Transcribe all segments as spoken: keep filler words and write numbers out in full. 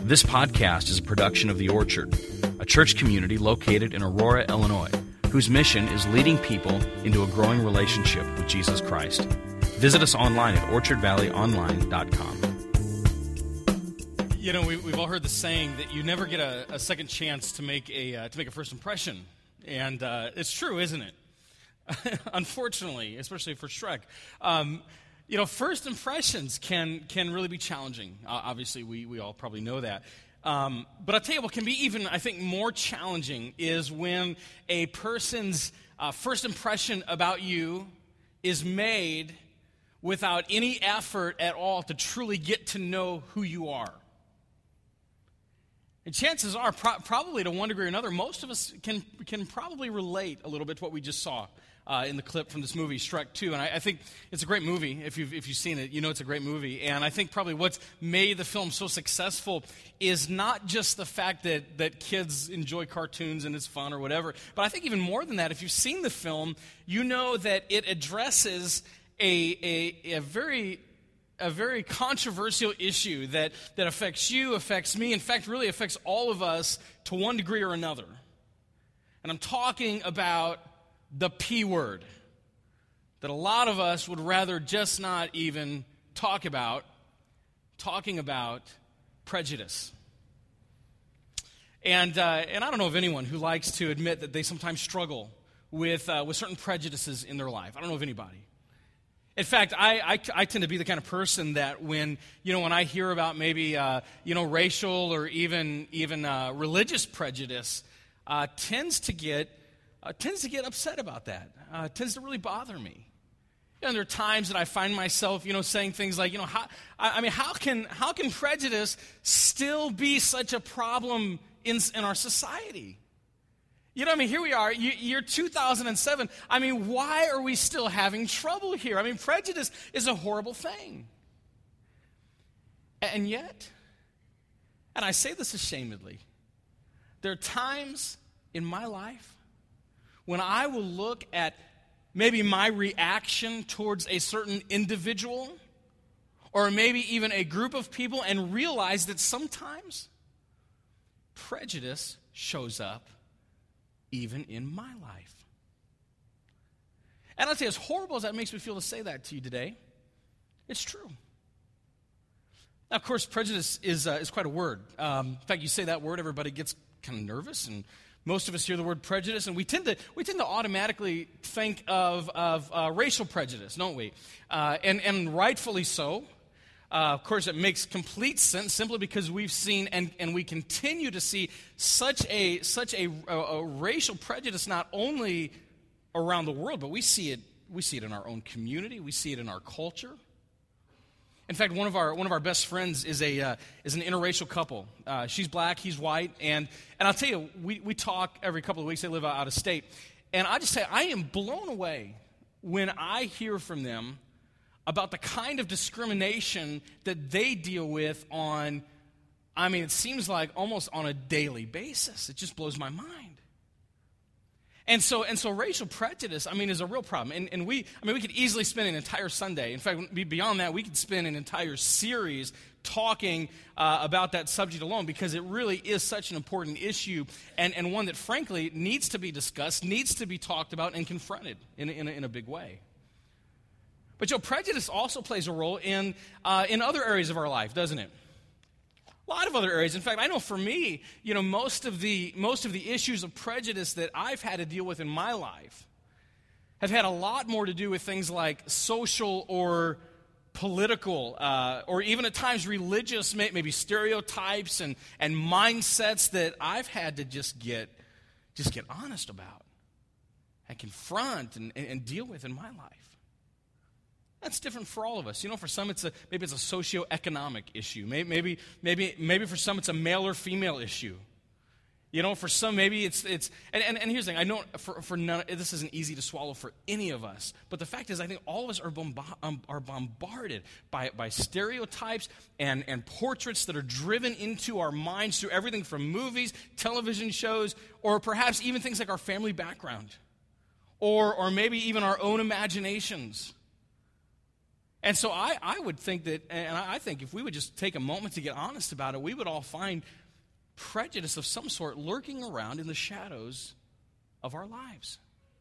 This podcast is a production of The Orchard, a church community located in Aurora, Illinois, whose mission is leading people into a growing relationship with Jesus Christ. Visit us online at orchard valley online dot com. You know, we, we've all heard the saying that you never get a, a second chance to make a uh, to make a first impression, and uh, it's true, isn't it? Unfortunately, especially for Shrek. Um, you know, first impressions can can really be challenging. Uh, obviously, we, we all probably know that. Um, but I'll tell you what can be even, I think, more challenging is when a person's uh, first impression about you is made without any effort at all to truly get to know who you are. And chances are, pro- probably to one degree or another, most of us can can probably relate a little bit to what we just saw uh, in the clip from this movie, Shrek two. And I, I think it's a great movie. If you've, if you've seen it, you know it's a great movie. And I think probably what's made the film so successful is not just the fact that, that kids enjoy cartoons and it's fun or whatever, but I think even more than that, if you've seen the film, you know that it addresses a, a, a very... a very controversial issue that, that affects you, affects me, in fact, really affects all of us to one degree or another. And I'm talking about the P word that a lot of us would rather just not even talk about, talking about prejudice. And uh, and I don't know of anyone who likes to admit that they sometimes struggle with uh, with certain prejudices in their life. I don't know of anybody. In fact, I, I, I tend to be the kind of person that when, you know, when I hear about maybe, uh, you know, racial or even even uh, religious prejudice, uh, tends to get uh, tends to get upset about that. Uh, tends to really bother me. You know, there are times that I find myself, you know, saying things like, you know, how, I, I mean, how can how can prejudice still be such a problem in in our society? You know what I mean? Here we are, year two thousand seven. I mean, why are we still having trouble here? I mean, prejudice is a horrible thing. And yet, and I say this ashamedly, there are times in my life when I will look at maybe my reaction towards a certain individual or maybe even a group of people and realize that sometimes prejudice shows up even in my life. And I'll tell you, as horrible as that makes me feel to say that to you today, it's true. Now, of course, prejudice is uh, is quite a word. Um, in fact, you say that word, everybody gets kind of nervous, and most of us hear the word prejudice, and we tend to we tend to automatically think of of uh, racial prejudice, don't we? Uh, and and rightfully so. Uh, of course, it makes complete sense simply because we've seen and, and we continue to see such a such a, a, a racial prejudice not only around the world, but we see it we see it in our own community. We see it in our culture. In fact, one of our one of our best friends is a uh, is an interracial couple. Uh, she's black, he's white, and and I'll tell you, we we talk every couple of weeks. They live out of state, and I just say I am blown away when I hear from them about the kind of discrimination that they deal with on, I mean, it seems like almost on a daily basis. It just blows my mind. And so and so racial prejudice, I mean, is a real problem. And, and we, I mean, we could easily spend an entire Sunday. In fact, beyond that, we could spend an entire series talking uh, about that subject alone because it really is such an important issue and, and one that, frankly, needs to be discussed, needs to be talked about and confronted in, in, a, in a big way. But, you know, prejudice also plays a role in uh, in other areas of our life, doesn't it? A lot of other areas. In fact, I know for me, you know, most of the most of the issues of prejudice that I've had to deal with in my life have had a lot more to do with things like social or political uh, or even at times religious, maybe stereotypes and, and mindsets that I've had to just get just get honest about and confront and, and, and deal with in my life. That's different for all of us. You know, for some it's a maybe it's a socioeconomic issue. Maybe maybe maybe maybe for some it's a male or female issue. You know, for some maybe it's it's and, and, and here's the thing. I know for for none this isn't easy to swallow for any of us. But the fact is, I think all of us are bomba- um, are bombarded by by stereotypes and and portraits that are driven into our minds through everything from movies, television shows, or perhaps even things like our family background, or or maybe even our own imaginations. And so I, I would think that, and I think if we would just take a moment to get honest about it, we would all find prejudice of some sort lurking around in the shadows of our lives.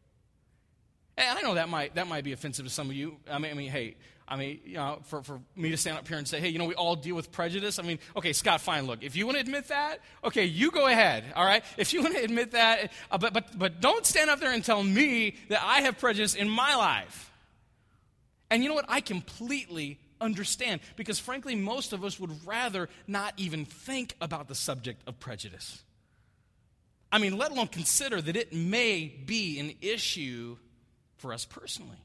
And I know that might that might be offensive to some of you. I mean, I mean, hey, I mean, you know, for, for me to stand up here and say, hey, you know, we all deal with prejudice. I mean, okay, Scott, fine, look, if you want to admit that, okay, you go ahead, all right? If you want to admit that, uh, but but but don't stand up there and tell me that I have prejudice in my life. And you know what? I completely understand, because frankly, most of us would rather not even think about the subject of prejudice. I mean, let alone consider that it may be an issue for us personally.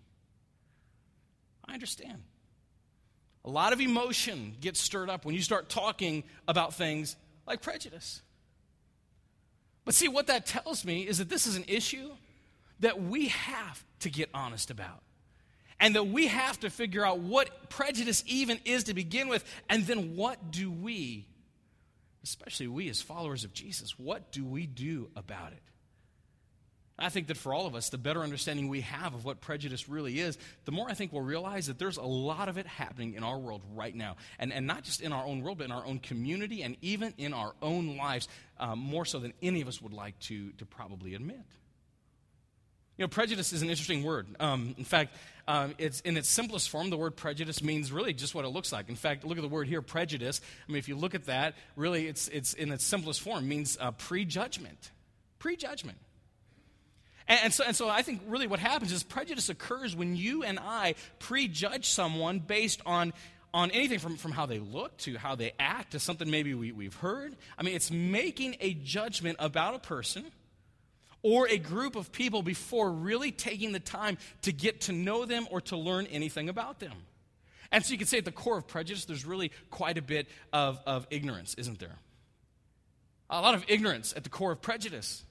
I understand. A lot of emotion gets stirred up when you start talking about things like prejudice. But see, what that tells me is that this is an issue that we have to get honest about. And that we have to figure out what prejudice even is to begin with, and then what do we, especially we as followers of Jesus, what do we do about it? I think that for all of us, the better understanding we have of what prejudice really is, the more I think we'll realize that there's a lot of it happening in our world right now. And, and not just in our own world, but in our own community and even in our own lives, um, more so than any of us would like to, to probably admit. You know, prejudice is an interesting word. Um, in fact, um, it's in its simplest form, the word prejudice means really just what it looks like. In fact, look at the word here, prejudice. I mean, if you look at that, really it's it's in its simplest form, means uh, prejudgment. Prejudgment. And, and, so, and so I think really what happens is prejudice occurs when you and I prejudge someone based on on anything from, from how they look to how they act to something maybe we, we've heard. I mean, it's making a judgment about a person or a group of people before really taking the time to get to know them or to learn anything about them. And so you could say at the core of prejudice, there's really quite a bit of, of ignorance, isn't there? A lot of ignorance at the core of prejudice.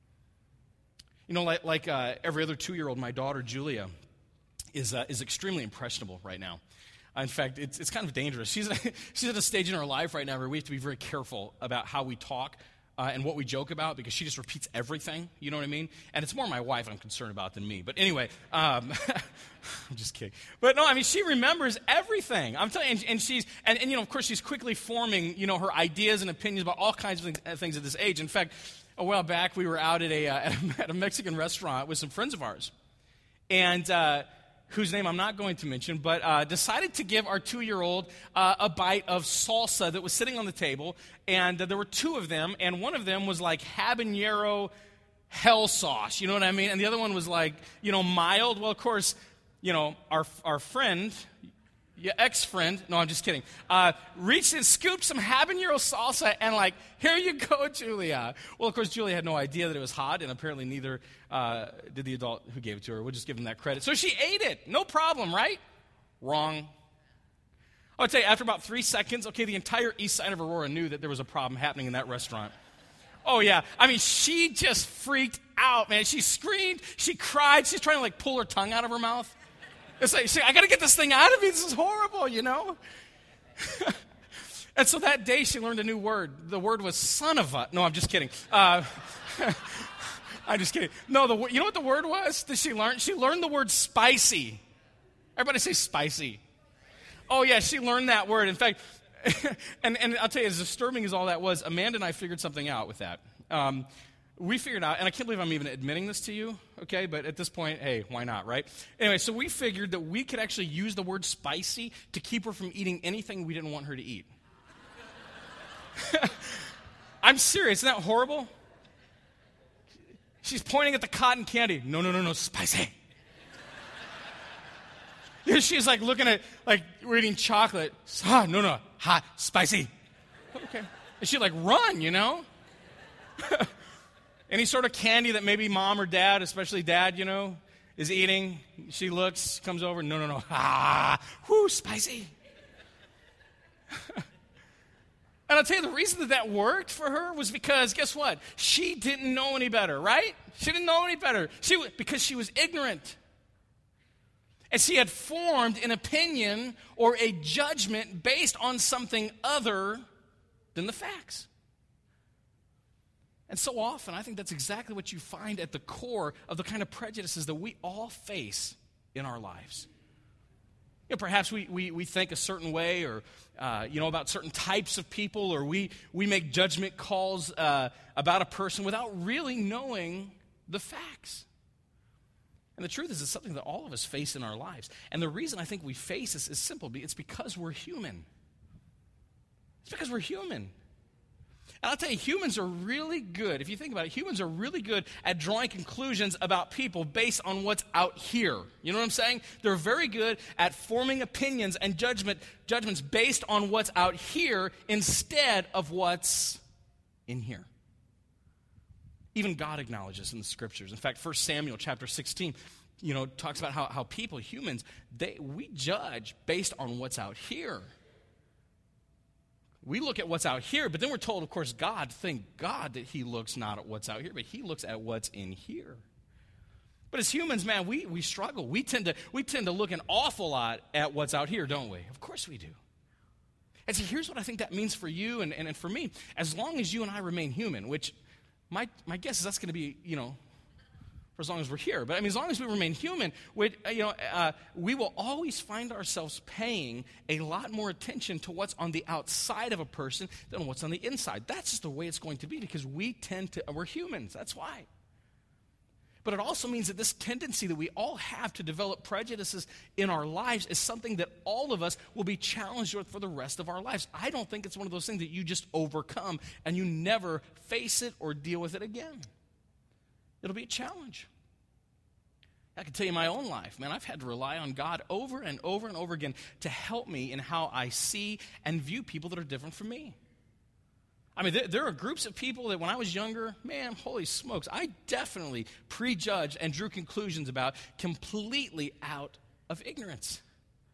You know, like, like uh, every other two-year-old, my daughter, Julia, is uh, is extremely impressionable right now. Uh, in fact, it's it's kind of dangerous. She's, she's at a stage in her life right now where we have to be very careful about how we talk Uh, and what we joke about, because she just repeats everything, you know what I mean? And it's more my wife I'm concerned about than me. But anyway, um, I'm just kidding. But no, I mean, she remembers everything. I'm telling you, and, and she's, and, and you know, of course, she's quickly forming, you know, her ideas and opinions about all kinds of things, uh, things at this age. In fact, a while back, we were out at a, uh, at a, at a Mexican restaurant with some friends of ours. And, uh, whose name I'm not going to mention, but uh, decided to give our two-year-old uh, a bite of salsa that was sitting on the table, and uh, there were two of them, and one of them was like habanero hell sauce, you know what I mean? And the other one was like, you know, mild. Well, of course, you know, our our friend, your ex-friend, no, I'm just kidding, uh, reached and scooped some habanero salsa and like, here you go, Julia. Well, of course, Julia had no idea that it was hot, and apparently neither uh, did the adult who gave it to her. We'll just give him that credit. So she ate it. No problem, right? Wrong. I would tell you, after about three seconds, okay, the entire east side of Aurora knew that there was a problem happening in that restaurant. Oh, yeah. I mean, she just freaked out, man. She screamed. She cried. She's trying to, like, pull her tongue out of her mouth. It's like, I got to get this thing out of me. This is horrible, you know? And so that day she learned a new word. The word was son of a. No, I'm just kidding. Uh, I'm just kidding. No, the you know what the word was that she learned? She learned the word spicy. Everybody say spicy. Oh, yeah, she learned that word. In fact, and, and I'll tell you, as disturbing as all that was, Amanda and I figured something out with that. Um, we figured out, and I can't believe I'm even admitting this to you, okay? But at this point, hey, why not, right? Anyway, so we figured that we could actually use the word spicy to keep her from eating anything we didn't want her to eat. I'm serious. Isn't that horrible? She's pointing at the cotton candy. No, no, no, no, spicy. She's like looking at, like, we're eating chocolate. Ah, no, no, hot, spicy. Okay. And she'd like run, you know? Any sort of candy that maybe mom or dad, especially dad, you know, is eating. She looks, comes over. No, no, no. Ah, whoo, spicy. And I'll tell you, the reason that that worked for her was because, guess what? She didn't know any better, right? She didn't know any better. She because she was ignorant. And she had formed an opinion or a judgment based on something other than the facts. And so often, I think that's exactly what you find at the core of the kind of prejudices that we all face in our lives. You know, perhaps we, we, we think a certain way or, uh, you know, about certain types of people, or we, we make judgment calls uh, about a person without really knowing the facts. And the truth is, it's something that all of us face in our lives. And the reason I think we face this is simple. It's because we're human. It's because we're human. And I'll tell you, humans are really good. If you think about it, humans are really good at drawing conclusions about people based on what's out here. You know what I'm saying? They're very good at forming opinions and judgment judgments based on what's out here instead of what's in here. Even God acknowledges in the scriptures. In fact, First Samuel chapter sixteen, you know, talks about how, how people, humans, they we judge based on what's out here. We look at what's out here, but then we're told, of course, God, thank God that he looks not at what's out here, but he looks at what's in here. But as humans, man, we, we struggle. We tend to we tend to look an awful lot at what's out here, don't we? Of course we do. And so here's what I think that means for you and, and, and for me. As long as you and I remain human, which my, my guess is that's going to be, you know, for as long as we're here. But I mean, as long as we remain human, we, you know, uh, we will always find ourselves paying a lot more attention to what's on the outside of a person than what's on the inside. That's just the way it's going to be because we tend to, we're humans. That's why. But it also means that this tendency that we all have to develop prejudices in our lives is something that all of us will be challenged with for the rest of our lives. I don't think it's one of those things that you just overcome and you never face it or deal with it again. It'll be a challenge. I can tell you my own life, man, I've had to rely on God over and over and over again to help me in how I see and view people that are different from me. I mean, there, there are groups of people that when I was younger, man, holy smokes, I definitely prejudged and drew conclusions about completely out of ignorance.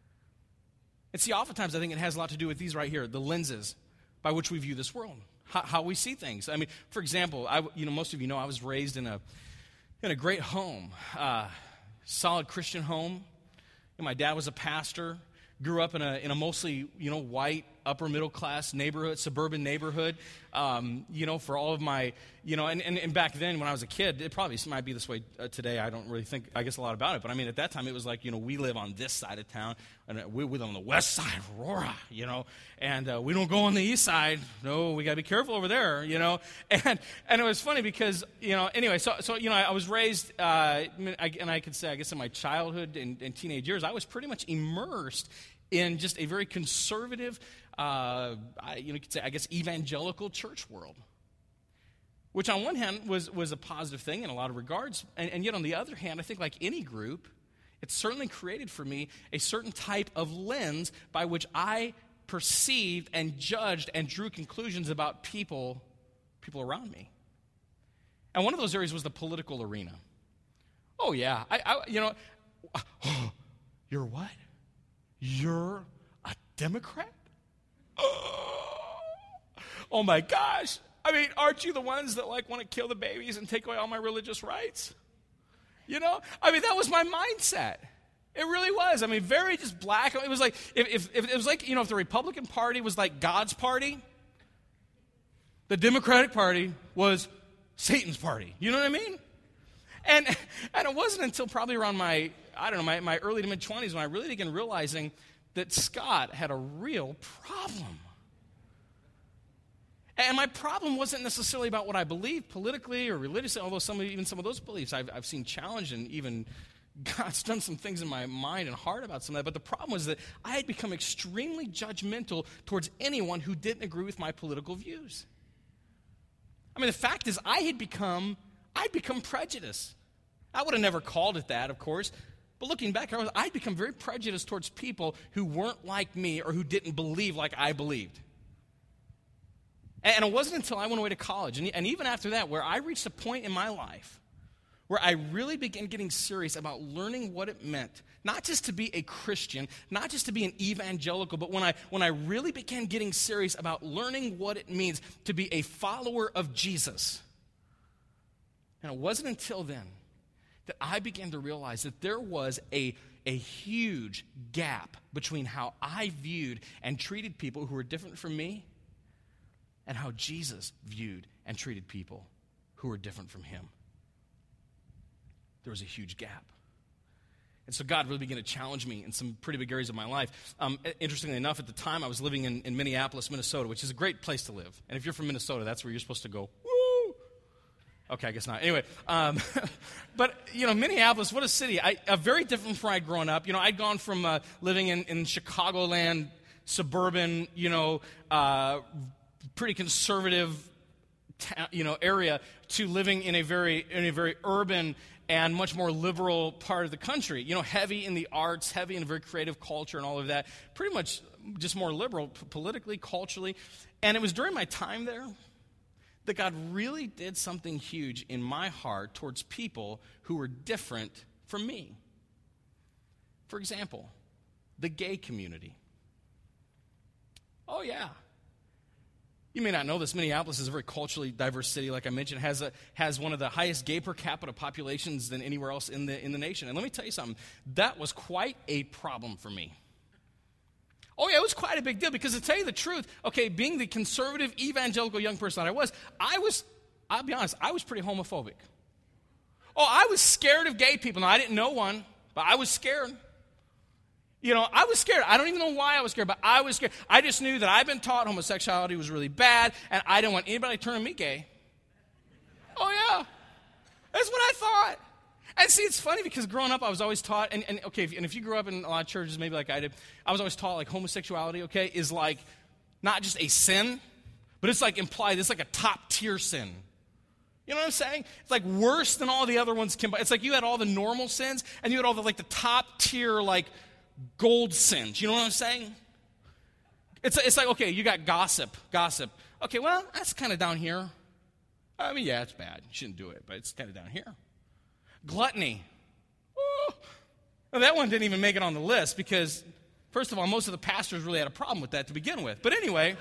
And see, oftentimes I think it has a lot to do with these right here, the lenses by which we view this world. How, how we see things. I mean, for example, I, you know, most of you know I was raised in a in a great home, uh, solid Christian home. And my dad was a pastor. Grew up in a in a mostly you know white upper middle class neighborhood, suburban neighborhood. Um, you know, for all of my you know, and, and, and back then when I was a kid, it probably might be this way uh, today. I don't really think I guess a lot about it, but I mean at that time it was like you know we live on this side of town and we live on the west side of Aurora, you know, and uh, we don't go on the east side. No, we got to be careful over there, you know. And and it was funny because you know anyway, so so you know I, I was raised, uh, I, and I could say I guess in my childhood and, and teenage years I was pretty much immersed in just a very conservative, uh, I, you know, you could say, I guess, evangelical church world, which on one hand was, was a positive thing in a lot of regards, and, and yet on the other hand, I think like any group, it certainly created for me a certain type of lens by which I perceived and judged and drew conclusions about people, people around me. And one of those areas was the political arena. Oh yeah, I, I you know, oh, you're what? You're a Democrat? Oh, oh my gosh. I mean, aren't you the ones that like want to kill the babies and take away all my religious rights? You know? I mean, that was my mindset. It really was. I mean, very just black. It was like, if, if, if it was like, you know, if the Republican Party was like God's party, the Democratic Party was Satan's party. You know what I mean? And and it wasn't until probably around my, I don't know, my, my early to mid-twenties when I really began realizing that Scott had a real problem. And my problem wasn't necessarily about what I believed politically or religiously, although some of, even some of those beliefs I've, I've seen challenged, and even God's done some things in my mind and heart about some of that. But the problem was that I had become extremely judgmental towards anyone who didn't agree with my political views. I mean, the fact is I had become... I'd become prejudiced. I would have never called it that, of course. But looking back, I'd become very prejudiced towards people who weren't like me or who didn't believe like I believed. And it wasn't until I went away to college, and even after that, where I reached a point in my life where I really began getting serious about learning what it meant, not just to be a Christian, not just to be an evangelical, but when I when I really began getting serious about learning what it means to be a follower of Jesus. And it wasn't until then that I began to realize that there was a, a huge gap between how I viewed and treated people who were different from me and how Jesus viewed and treated people who were different from him. There was a huge gap. And so God really began to challenge me in some pretty big areas of my life. Um, interestingly enough, at the time, I was living in, in Minneapolis, Minnesota, which is a great place to live. And if you're from Minnesota, that's where you're supposed to go, woo! Okay, I guess not. Anyway, um, but, you know, Minneapolis, what a city. I, uh, very different from where I'd grown up. You know, I'd gone from uh, living in, in Chicagoland, suburban, you know, uh, pretty conservative, ta- you know, area to living in a very in a very urban and much more liberal part of the country. You know, heavy in the arts, heavy in a very creative culture and all of that. Pretty much just more liberal p- politically, culturally. And it was during my time there that God really did something huge in my heart towards people who were different from me. For example, the gay community. Oh, yeah. You may not know this. Minneapolis is a very culturally diverse city, like I mentioned. It has, a, has one of the highest gay per capita populations than anywhere else in the, in the nation. And let me tell you something. That was quite a problem for me. Oh, yeah, it was quite a big deal because to tell you the truth, okay, being the conservative, evangelical young person that I was, I was, I'll be honest, I was pretty homophobic. Oh, I was scared of gay people. Now, I didn't know one, but I was scared. You know, I was scared. I don't even know why I was scared, but I was scared. I just knew that I'd been taught homosexuality was really bad, and I didn't want anybody turning me gay. Oh, yeah. That's what I thought. And see, it's funny because growing up, I was always taught, and, and okay, if, and if you grew up in a lot of churches, maybe like I did, I was always taught like homosexuality, okay, is like not just a sin, but it's like implied, it's like a top tier sin. You know what I'm saying? It's like worse than all the other ones combined. It's like you had all the normal sins, and you had all the like the top tier like gold sins. You know what I'm saying? It's it's like, okay, you got gossip, gossip. Okay, well, that's kind of down here. I mean, yeah, it's bad. You shouldn't do it, but it's kind of down here. Gluttony. Oh, well, that one didn't even make it on the list because, first of all, most of the pastors really had a problem with that to begin with. But anyway.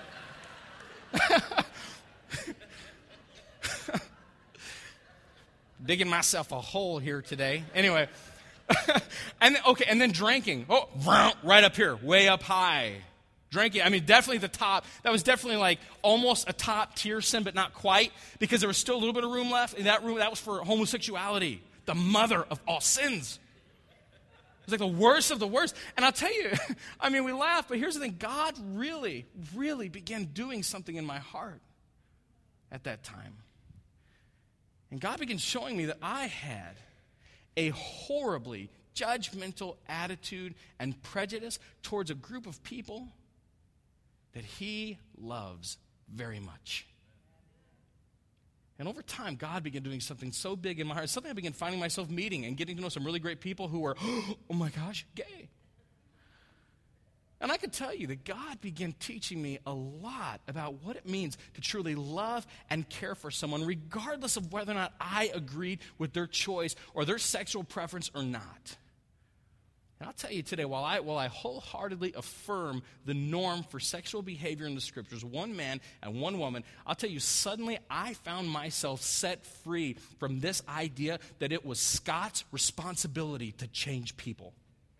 Digging myself a hole here today. Anyway. and okay, and then drinking. Oh, right up here, way up high. Drinking, I mean, definitely the top. That was definitely like almost a top tier sin, but not quite, because there was still a little bit of room left. In that room, that was for homosexuality, the mother of all sins. It was like the worst of the worst. And I'll tell you, I mean, we laugh, but here's the thing. God really, really began doing something in my heart at that time. And God began showing me that I had a horribly judgmental attitude and prejudice towards a group of people that he loves very much. And over time, God began doing something so big in my heart, something I began finding myself meeting and getting to know some really great people who were, oh my gosh, gay. And I can tell you that God began teaching me a lot about what it means to truly love and care for someone, regardless of whether or not I agreed with their choice or their sexual preference or not. And I'll tell you today, while I, while I wholeheartedly affirm the norm for sexual behavior in the Scriptures, one man and one woman, I'll tell you, suddenly I found myself set free from this idea that it was Scott's responsibility to change people.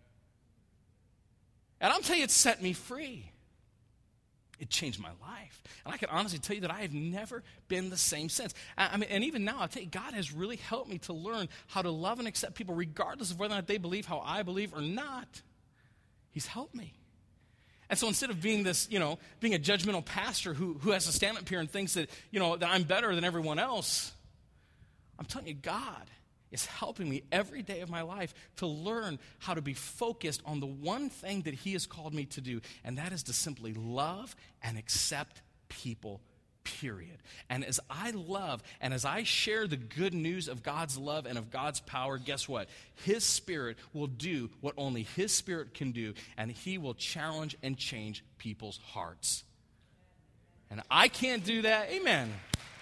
And I'll tell you, it set me free. It changed my life. And I can honestly tell you that I have never been the same since. I mean, and even now, I'll tell you, God has really helped me to learn how to love and accept people regardless of whether or not they believe how I believe or not. He's helped me. And so instead of being this, you know, being a judgmental pastor who, who has to stand up here and thinks that, you know, that I'm better than everyone else, I'm telling you, God is helping me every day of my life to learn how to be focused on the one thing that he has called me to do, and that is to simply love and accept people, period. And as I love and as I share the good news of God's love and of God's power, guess what? His Spirit will do what only his Spirit can do, and he will challenge and change people's hearts. And I can't do that. Amen.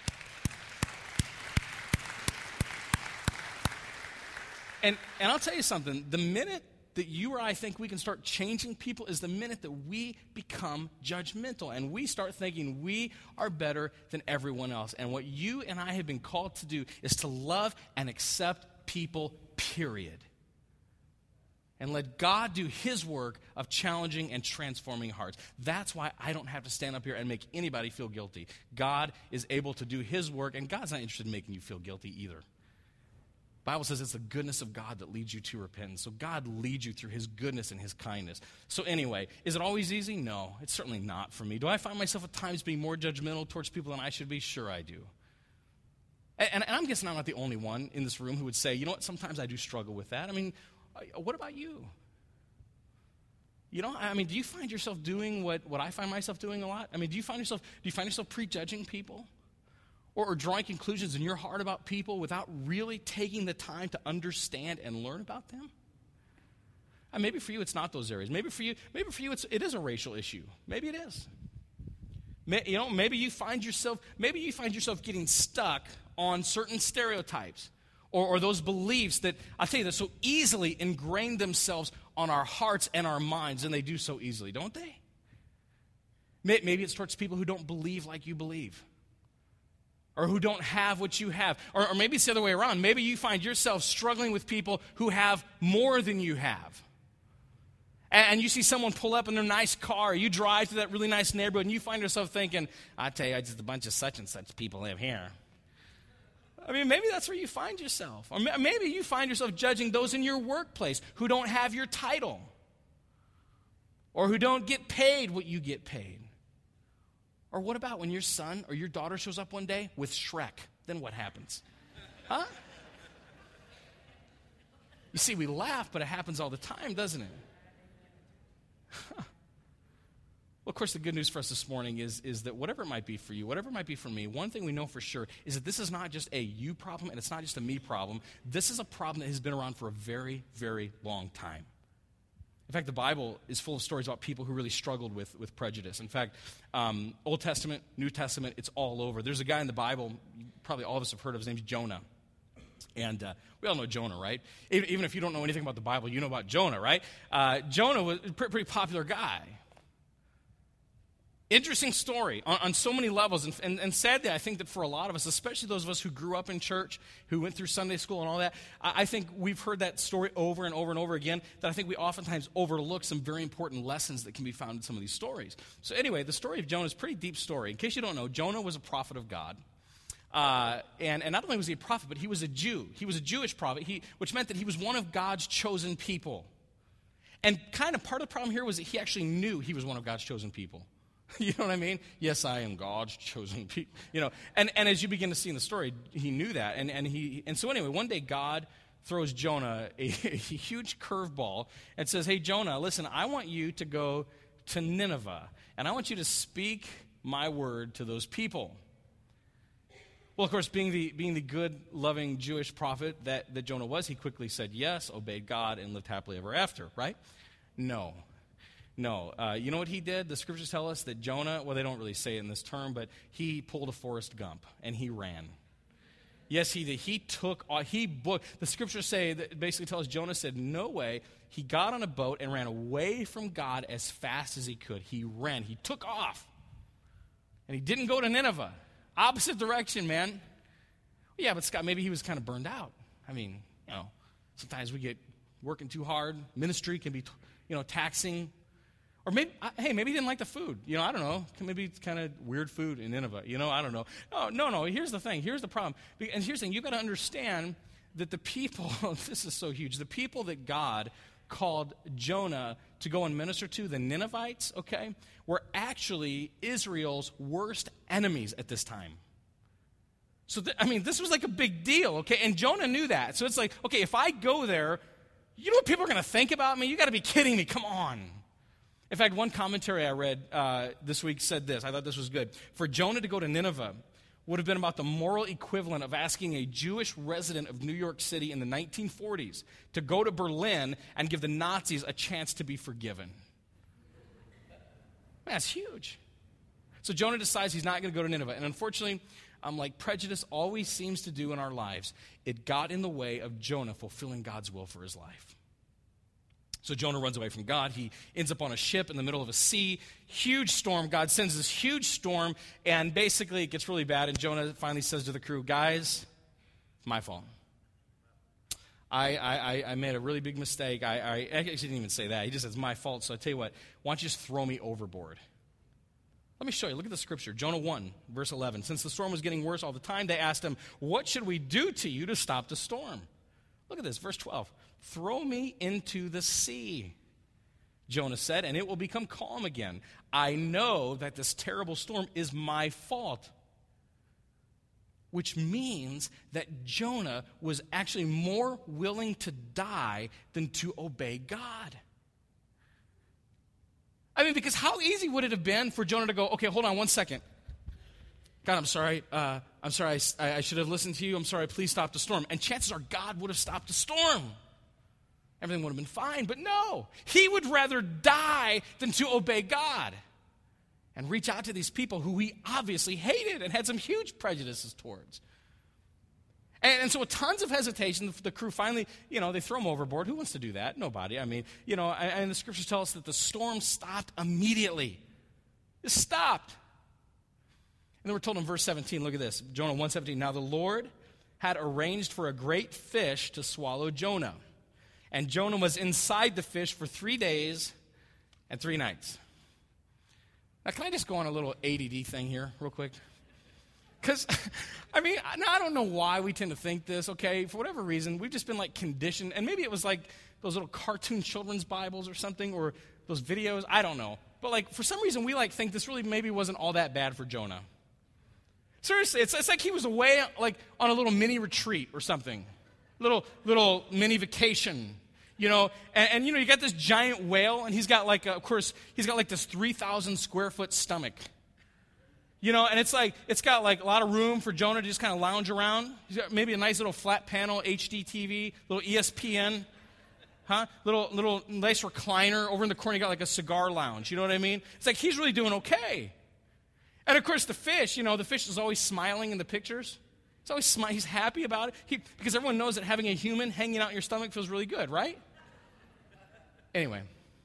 And and I'll tell you something, the minute that you or I think we can start changing people is the minute that we become judgmental and we start thinking we are better than everyone else. And what you and I have been called to do is to love and accept people, period. And let God do his work of challenging and transforming hearts. That's why I don't have to stand up here and make anybody feel guilty. God is able to do his work, and God's not interested in making you feel guilty either. Bible says it's the goodness of God that leads you to repentance. So God leads you through his goodness and his kindness. So anyway, is it always easy? No, it's certainly not for me. Do I find myself at times being more judgmental towards people than I should be? Sure I do. And, and I'm guessing I'm not the only one in this room who would say, you know what, sometimes I do struggle with that. I mean, what about you? You know, I mean, do you find yourself doing what, what I find myself doing a lot? I mean, do you find yourself, do you find yourself prejudging people? Or, or drawing conclusions in your heart about people without really taking the time to understand and learn about them? And maybe for you it's not those areas. Maybe for you, maybe for you it's, it is a racial issue. Maybe it is. May, you know, maybe you find yourself, maybe you find yourself getting stuck on certain stereotypes or, or those beliefs that, I'll tell you, that so easily ingrain themselves on our hearts and our minds, and they do so easily, don't they? Maybe it's towards people who don't believe like you believe, or who don't have what you have. Or, or maybe it's the other way around. Maybe you find yourself struggling with people who have more than you have. And, and you see someone pull up in their nice car, or you drive through that really nice neighborhood, and you find yourself thinking, I tell you, just a bunch of such and such people live here. I mean, maybe that's where you find yourself. Or maybe you find yourself judging those in your workplace who don't have your title, or who don't get paid what you get paid. Or what about when your son or your daughter shows up one day with Shrek? Then what happens? Huh? You see, we laugh, but it happens all the time, doesn't it? Huh. Well, of course, the good news for us this morning is, is that whatever it might be for you, whatever it might be for me, one thing we know for sure is that this is not just a you problem, and it's not just a me problem. This is a problem that has been around for a very, very long time. In fact, the Bible is full of stories about people who really struggled with, with prejudice. In fact, um, Old Testament, New Testament, it's all over. There's a guy in the Bible, probably all of us have heard of, his name's Jonah. And uh, we all know Jonah, right? Even, even if you don't know anything about the Bible, you know about Jonah, right? Uh, Jonah was a pretty, pretty popular guy. Interesting story on, on so many levels. And, and, and sadly, I think that for a lot of us, especially those of us who grew up in church, who went through Sunday school and all that, I, I think we've heard that story over and over and over again, that I think we oftentimes overlook some very important lessons that can be found in some of these stories. So anyway, the story of Jonah is a pretty deep story. In case you don't know, Jonah was a prophet of God. Uh, and, and not only was he a prophet, but he was a Jew. He was a Jewish prophet, he, which meant that he was one of God's chosen people. And kind of part of the problem here was that he actually knew he was one of God's chosen people. You know what I mean? Yes, I am God's chosen people. You know, and, and as you begin to see in the story, he knew that. And, and, he, and so anyway, one day God throws Jonah a, a huge curveball and says, hey, Jonah, listen, I want you to go to Nineveh, and I want you to speak my word to those people. Well, of course, being the being the good, loving Jewish prophet that, that Jonah was, he quickly said yes, obeyed God, and lived happily ever after, right? No. No. Uh, you know what he did? The scriptures tell us that Jonah, well, they don't really say it in this term, but he pulled a Forrest Gump, and he ran. Yes, he did. He took, he booked, the scriptures say, that basically tell us Jonah said, no way. He got on a boat and ran away from God as fast as he could. He ran. He took off. And he didn't go to Nineveh. Opposite direction, man. Yeah, but Scott, maybe he was kind of burned out. I mean, you know, sometimes we get working too hard. Ministry can be, you know, taxing. Or maybe, hey, maybe he didn't like the food. You know, I don't know. Maybe it's kind of weird food in Nineveh. You know, I don't know. No, no, no. Here's the thing. Here's the problem. And here's the thing. You've got to understand that the people, this is so huge, the people that God called Jonah to go and minister to, the Ninevites, okay, were actually Israel's worst enemies at this time. So, th- I mean, this was like a big deal, okay? And Jonah knew that. So it's like, okay, if I go there, you know what people are going to think about me? You got to be kidding me. Come on. In fact, one commentary I read uh, this week said this. I thought this was good. For Jonah to go to Nineveh would have been about the moral equivalent of asking a Jewish resident of New York City in the nineteen forties to go to Berlin and give the Nazis a chance to be forgiven. That's huge. So Jonah decides he's not going to go to Nineveh. And unfortunately, um, like prejudice always seems to do in our lives, it got in the way of Jonah fulfilling God's will for his life. So Jonah runs away from God. He ends up on a ship in the middle of a sea. Huge storm. God sends this huge storm, and basically it gets really bad, and Jonah finally says to the crew, guys, it's my fault. I, I, I made a really big mistake. I, I actually didn't even say that. He just says, it's my fault. So I tell you what, why don't you just throw me overboard? Let me show you. Look at the scripture. Jonah one, verse eleven. Since the storm was getting worse all the time, they asked him, what should we do to you to stop the storm? Look at this, verse twelve. Throw me into the sea, Jonah said, and it will become calm again. I know that this terrible storm is my fault. Which means that Jonah was actually more willing to die than to obey God. I mean, because how easy would it have been for Jonah to go, okay, hold on one second. God, I'm sorry. Uh, I'm sorry. I, I should have listened to you. I'm sorry. Please stop the storm. And chances are God would have stopped the storm. Everything would have been fine. But no, he would rather die than to obey God and reach out to these people who he obviously hated and had some huge prejudices towards. And, and so with tons of hesitation, the, the crew finally, you know, they throw him overboard. Who wants to do that? Nobody. I mean, you know, and, and the scriptures tell us that the storm stopped immediately. It stopped. And then we're told in verse seventeen, look at this, Jonah one seventeen, now the Lord had arranged for a great fish to swallow Jonah. And Jonah was inside the fish for three days and three nights. Now, can I just go on a little A D D thing here real quick? Because, I mean, I don't know why we tend to think this, okay? For whatever reason, we've just been, like, conditioned. And maybe it was, like, those little cartoon children's Bibles or something, or those videos. I don't know. But, like, for some reason, we, like, think this really maybe wasn't all that bad for Jonah. Seriously, it's, it's like he was away, like, on a little mini retreat or something. Little, little mini vacation. You know, and, and, you know, you got this giant whale, and he's got, like, a, of course, he's got, like, this three thousand square foot stomach. You know, and it's like, it's got, like, a lot of room for Jonah to just kind of lounge around. He's got maybe a nice little flat panel H D T V, little E S P N, huh? Little, little nice recliner. Over in the corner, you got, like, a cigar lounge. You know what I mean? It's like he's really doing okay. And, of course, the fish, you know, the fish is always smiling in the pictures. He's always smiling. He's happy about it. He, because everyone knows that having a human hanging out in your stomach feels really good, right? Anyway,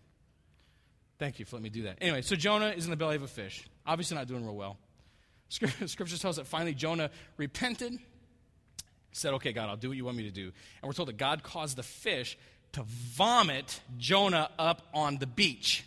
thank you for letting me do that. Anyway, so Jonah is in the belly of a fish. Obviously not doing real well. Scripture tells us that finally Jonah repented, said, okay, God, I'll do what you want me to do. And we're told that God caused the fish to vomit Jonah up on the beach.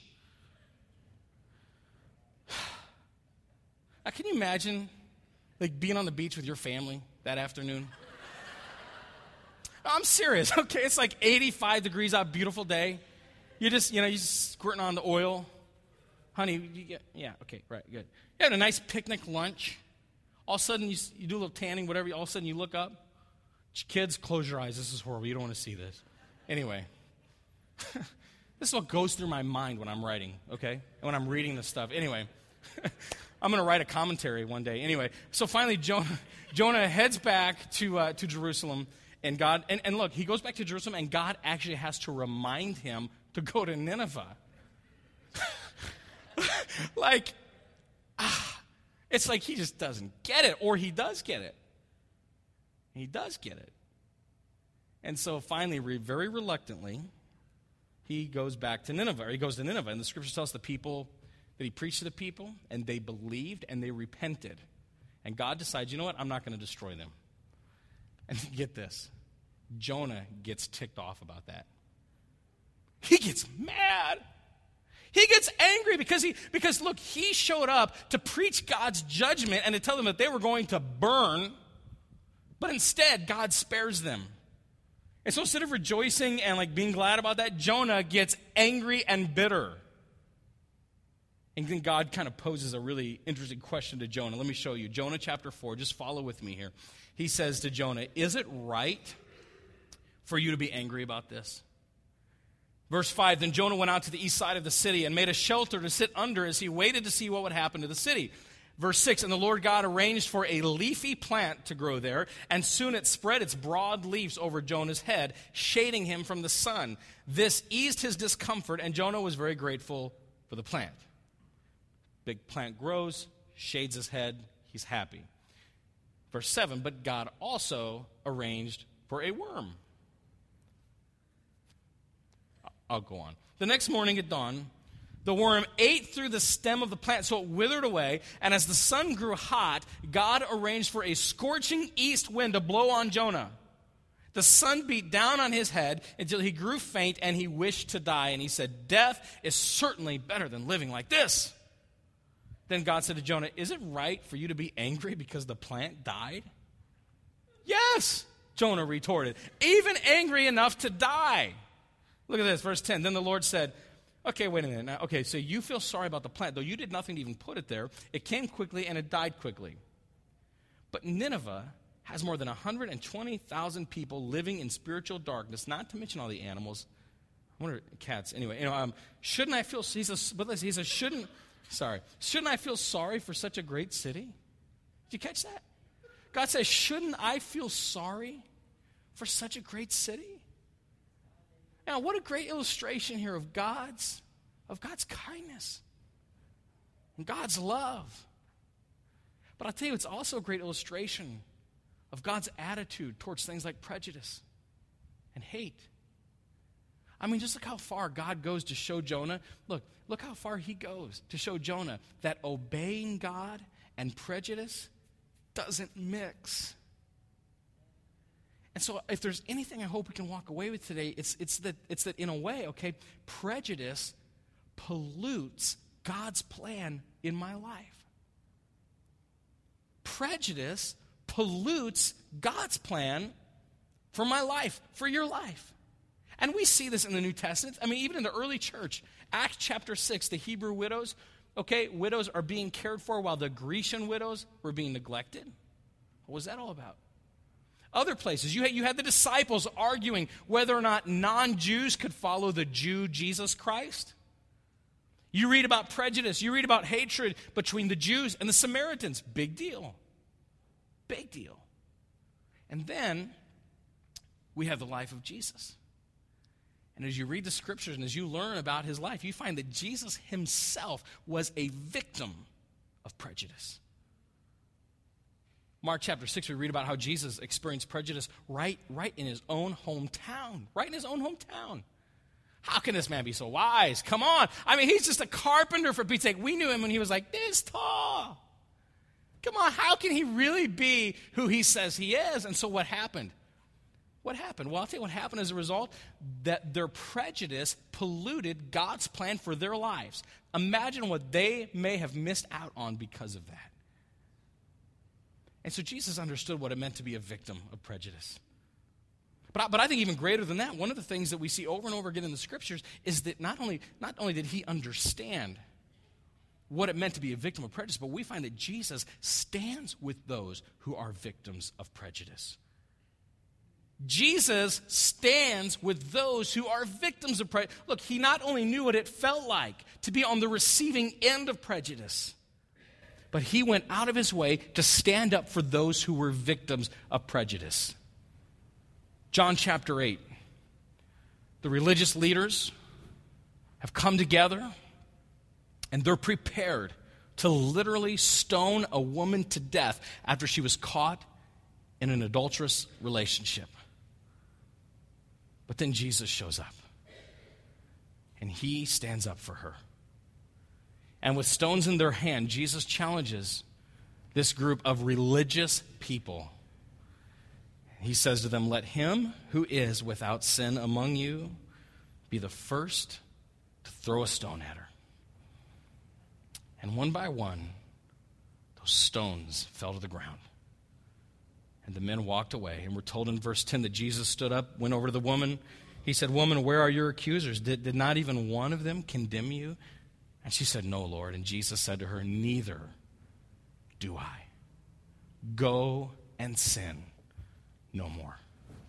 Now, can you imagine, like, being on the beach with your family that afternoon? No, I'm serious, okay? It's like eighty-five degrees out, beautiful day. You just, you know, you just squirting on the oil. Honey, you get, yeah, okay, right, good. You had a nice picnic lunch. All of a sudden, you, you do a little tanning, whatever. All of a sudden, you look up. Kids, close your eyes. This is horrible. You don't want to see this. Anyway, this is what goes through my mind when I'm writing, okay? And when I'm reading this stuff. Anyway, I'm going to write a commentary one day. Anyway, so finally, Jonah, Jonah heads back to uh, to Jerusalem. And God, and, and look, he goes back to Jerusalem, and God actually has to remind him to go to Nineveh. like, ah, it's like he just doesn't get it, or he does get it. He does get it. And so finally, re- very reluctantly, he goes back to Nineveh, or he goes to Nineveh, and the scripture tells the people that he preached to the people, and they believed, and they repented. And God decides, you know what, I'm not going to destroy them. And get this, Jonah gets ticked off about that. He gets mad. He gets angry because, he, because look, he showed up to preach God's judgment and to tell them that they were going to burn, but instead, God spares them. And so instead of rejoicing and like being glad about that, Jonah gets angry and bitter. And then God kind of poses a really interesting question to Jonah. Let me show you. Jonah chapter four, just follow with me here. He says to Jonah, is it right for you to be angry about this? Verse five, then Jonah went out to the east side of the city and made a shelter to sit under as he waited to see what would happen to the city. Verse six, and the Lord God arranged for a leafy plant to grow there, and soon it spread its broad leaves over Jonah's head, shading him from the sun. This eased his discomfort, and Jonah was very grateful for the plant. Big plant grows, shades his head, he's happy. Verse seven, but God also arranged for a worm. I'll go on. The next morning at dawn, the worm ate through the stem of the plant, so it withered away. And as the sun grew hot, God arranged for a scorching east wind to blow on Jonah. The sun beat down on his head until he grew faint and he wished to die. And he said, death is certainly better than living like this. Then God said to Jonah, is it right for you to be angry because the plant died? Yes, Jonah retorted, even angry enough to die. Look at this, verse ten. Then the Lord said, okay, wait a minute. Now, okay, so you feel sorry about the plant, though you did nothing to even put it there. It came quickly and it died quickly. But Nineveh has more than one hundred twenty thousand people living in spiritual darkness, not to mention all the animals. I wonder, cats. Anyway, you know, um, shouldn't I feel, he says, but listen, he says, shouldn't, sorry, shouldn't I feel sorry for such a great city? Did you catch that? God says, shouldn't I feel sorry for such a great city? Now, what a great illustration here of God's, of God's kindness and God's love. But I'll tell you, it's also a great illustration of God's attitude towards things like prejudice and hate. I mean, just look how far God goes to show Jonah. Look, look how far he goes to show Jonah that obeying God and prejudice doesn't mix. And so if there's anything I hope we can walk away with today, it's, it's, that, it's that in a way, okay, prejudice pollutes God's plan in my life. Prejudice pollutes God's plan for my life, for your life. And we see this in the New Testament. I mean, even in the early church, Acts chapter six, the Hebrew widows, okay, widows are being cared for while the Grecian widows were being neglected. What was that all about? Other places, you had, you had the disciples arguing whether or not non-Jews could follow the Jew Jesus Christ. You read about prejudice. You read about hatred between the Jews and the Samaritans. Big deal. Big deal. And then we have the life of Jesus. And as you read the scriptures and as you learn about his life, you find that Jesus himself was a victim of prejudice. Mark chapter six, we read about how Jesus experienced prejudice right, right in his own hometown. Right in his own hometown. How can this man be so wise? Come on. I mean, he's just a carpenter, for Pete's sake. We knew him when he was like this tall. Come on, how can he really be who he says he is? And so what happened? What happened? Well, I'll tell you what happened as a result. That their prejudice polluted God's plan for their lives. Imagine what they may have missed out on because of that. And so Jesus understood what it meant to be a victim of prejudice. But I, but I think even greater than that, one of the things that we see over and over again in the scriptures is that not only, not only did he understand what it meant to be a victim of prejudice, but we find that Jesus stands with those who are victims of prejudice. Jesus stands with those who are victims of prejudice. Look, he not only knew what it felt like to be on the receiving end of prejudice, but he went out of his way to stand up for those who were victims of prejudice. John chapter eight. The religious leaders have come together and they're prepared to literally stone a woman to death after she was caught in an adulterous relationship. But then Jesus shows up, and he stands up for her. And with stones in their hand, Jesus challenges this group of religious people. He says to them, "Let him who is without sin among you be the first to throw a stone at her." And one by one, those stones fell to the ground. And the men walked away. And we're told in verse ten that Jesus stood up, went over to the woman. He said, "Woman, where are your accusers? Did, did not even one of them condemn you?" And she said, "No, Lord." And Jesus said to her, "Neither do I. Go and sin no more."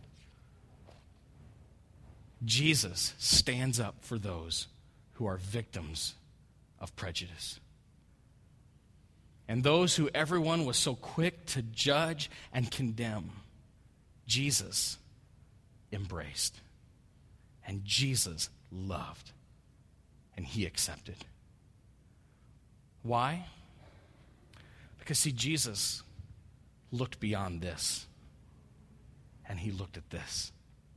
Jesus stands up for those who are victims of prejudice. And those who everyone was so quick to judge and condemn, Jesus embraced. And Jesus loved. And he accepted. Why? Because, see, Jesus looked beyond this. And he looked at this.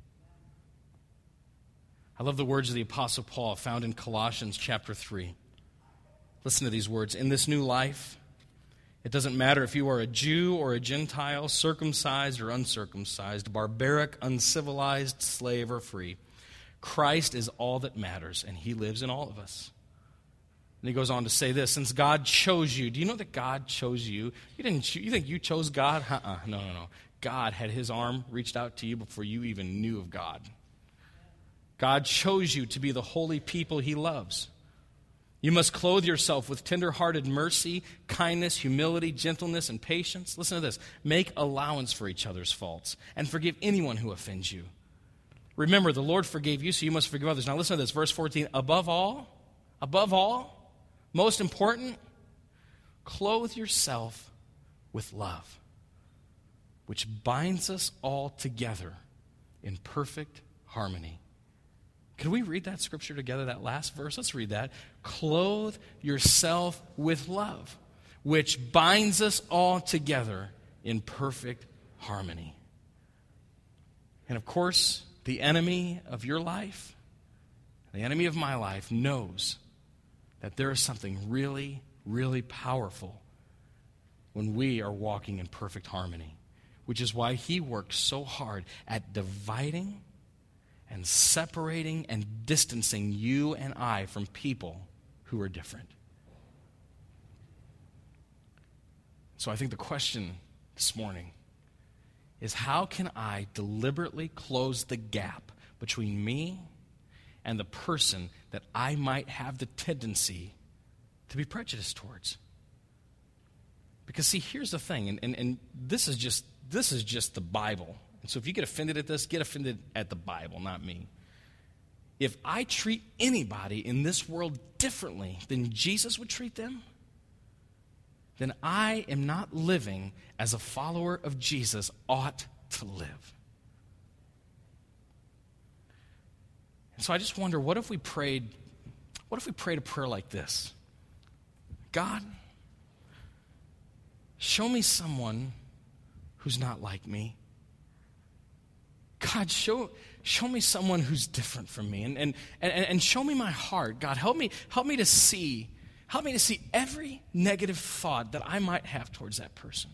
I love the words of the Apostle Paul found in Colossians chapter three. Listen to these words. "In this new life, it doesn't matter if you are a Jew or a Gentile, circumcised or uncircumcised, barbaric, uncivilized, slave or free. Christ is all that matters, and he lives in all of us." And he goes on to say this, "Since God chose you," do you know that God chose you? You didn't choose, you think you chose God? Uh-uh, no, no, no. God had his arm reached out to you before you even knew of God. God chose you to be the holy people he loves. You must clothe yourself with tender-hearted mercy, kindness, humility, gentleness, and patience. Listen to this. Make allowance for each other's faults and forgive anyone who offends you. Remember, the Lord forgave you, so you must forgive others. Now listen to this, verse fourteen. Above all, above all, most important, clothe yourself with love, which binds us all together in perfect harmony. Can we read that scripture together, that last verse? Let's read that. Clothe yourself with love, which binds us all together in perfect harmony. And of course, the enemy of your life, the enemy of my life, knows that there is something really, really powerful when we are walking in perfect harmony, which is why he works so hard at dividing and separating and distancing you and I from people who are different. So I think the question this morning is, how can I deliberately close the gap between me and the person that I might have the tendency to be prejudiced towards? Because see, here's the thing, and, and, and this is just this is just the Bible. And so if you get offended at this, get offended at the Bible, not me. If I treat anybody in this world differently than Jesus would treat them, then I am not living as a follower of Jesus ought to live. And so I just wonder, what if we prayed, what if we prayed a prayer like this? God, show me someone who's not like me. God, show, show me someone who's different from me, and, and, and, and show me my heart. God, help me, help me to see, help me to see every negative thought that I might have towards that person.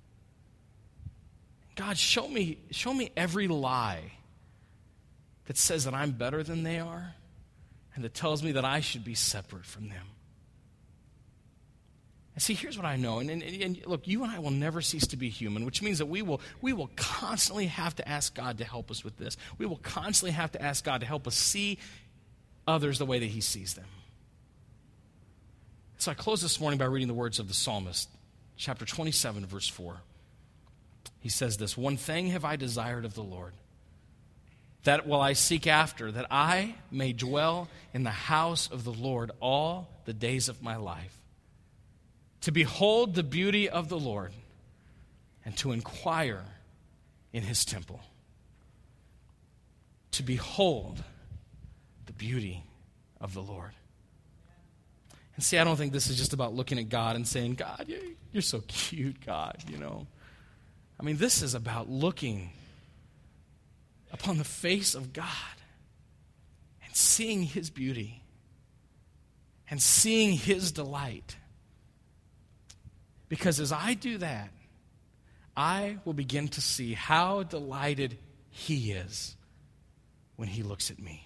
God, show me, show me every lie that says that I'm better than they are and that tells me that I should be separate from them. And see, here's what I know. And, and, and look, you and I will never cease to be human, which means that we will, we will constantly have to ask God to help us with this. We will constantly have to ask God to help us see others the way that he sees them. So I close this morning by reading the words of the psalmist, chapter twenty-seven, verse four. He says this, "One thing have I desired of the Lord, that will I seek after, that I may dwell in the house of the Lord all the days of my life, to behold the beauty of the Lord and to inquire in his temple." To behold the beauty of the Lord. And see, I don't think this is just about looking at God and saying, God, you're so cute, God, you know. I mean, this is about looking upon the face of God and seeing his beauty and seeing his delight. Because as I do that, I will begin to see how delighted he is when he looks at me.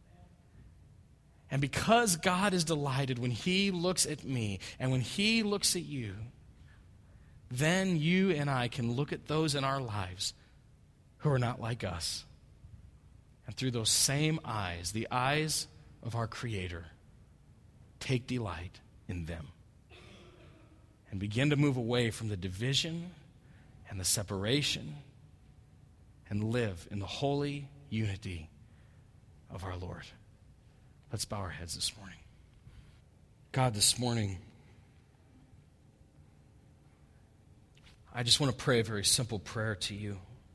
And because God is delighted when he looks at me and when he looks at you, then you and I can look at those in our lives who are not like us. And through those same eyes, the eyes of our Creator, take delight in them. And begin to move away from the division and the separation and live in the holy unity of our Lord. Let's bow our heads this morning. God, this morning, I just want to pray a very simple prayer to you.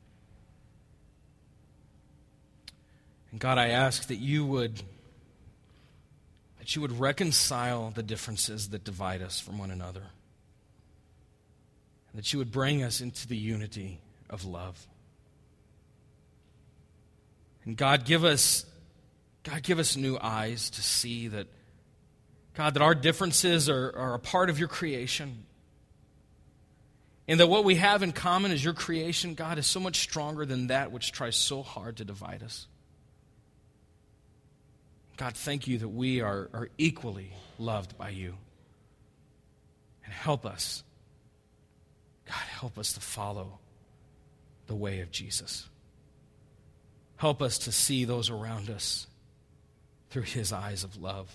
And God, I ask that you would that you would reconcile the differences that divide us from one another. And that you would bring us into the unity of love. And God, give us God, give us new eyes to see that, God, that our differences are, are a part of your creation. And that what we have in common as your creation, God, is so much stronger than that which tries so hard to divide us. God, thank you that we are, are equally loved by you. And help us, God, help us to follow the way of Jesus. Help us to see those around us through his eyes of love.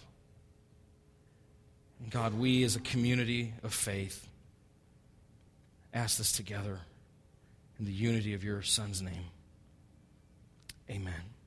And God, we as a community of faith ask this together in the unity of your Son's name. Amen.